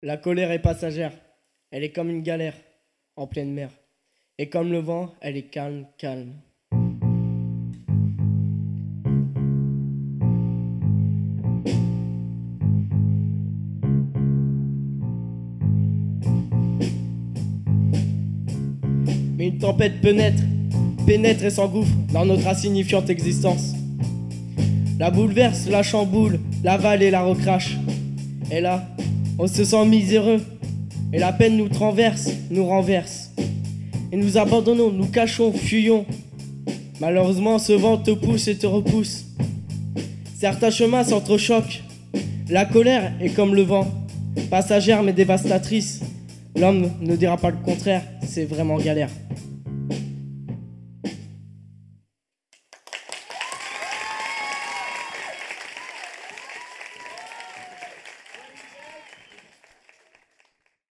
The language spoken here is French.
La colère est passagère, elle est comme une galère en pleine mer. Et comme le vent, elle est calme, calme. Mais une tempête pénètre et s'engouffre dans notre insignifiante existence. La bouleverse, la chamboule, l'avale et la recrache. Et là, on se sent miséreux. Et la peine nous renverse. Et nous abandonnons, nous cachons, fuyons. Malheureusement, ce vent te pousse et te repousse. Certains chemins s'entrechoquent. La colère est comme le vent, passagère mais dévastatrice. L'homme ne dira pas le contraire, c'est vraiment galère.